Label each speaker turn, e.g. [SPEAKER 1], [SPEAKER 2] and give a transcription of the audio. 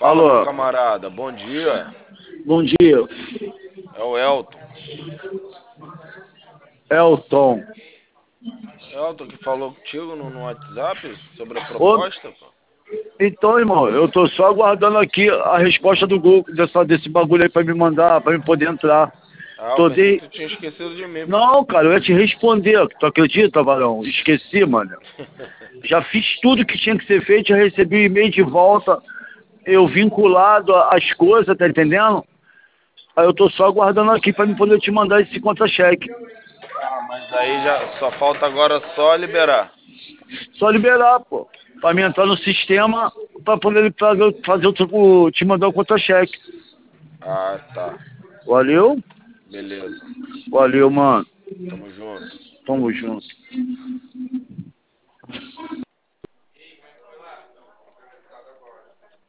[SPEAKER 1] Fala, meu
[SPEAKER 2] Alô,
[SPEAKER 1] camarada, bom dia.
[SPEAKER 2] bom dia.
[SPEAKER 1] É o Elton.
[SPEAKER 2] Elton.
[SPEAKER 1] Elton que falou contigo no WhatsApp sobre a
[SPEAKER 2] Ô,
[SPEAKER 1] proposta, pô.
[SPEAKER 2] então, irmão, eu tô só aguardando aqui a resposta do Google desse bagulho aí pra me mandar, pra me poder entrar.
[SPEAKER 1] Ah, eu
[SPEAKER 2] Tô
[SPEAKER 1] pensei que
[SPEAKER 2] de...
[SPEAKER 1] tu tinha esquecido de mim, pô.
[SPEAKER 2] Não, cara, eu ia te responder. Tu acredita, Varão? Esqueci, mano. Já fiz tudo que tinha que ser feito, já recebi o e-mail de volta, eu vinculado às coisas, tá entendendo? Aí eu tô só aguardando aqui pra me poder te mandar esse contra-cheque.
[SPEAKER 1] Ah, mas aí já só falta agora só liberar.
[SPEAKER 2] Só liberar, pô. Pra mim entrar no sistema, pra poder fazer te mandar o contra-cheque.
[SPEAKER 1] Ah, tá.
[SPEAKER 2] Valeu?
[SPEAKER 1] Beleza.
[SPEAKER 2] Valeu, mano.
[SPEAKER 1] Tamo junto.
[SPEAKER 2] Tamo junto.